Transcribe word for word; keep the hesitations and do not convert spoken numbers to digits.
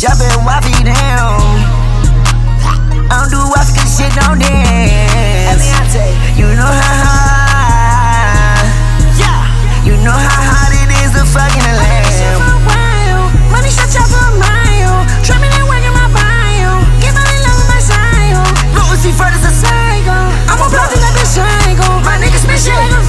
Drop it, wipe it down. I don't do African shit, don't dance. You know how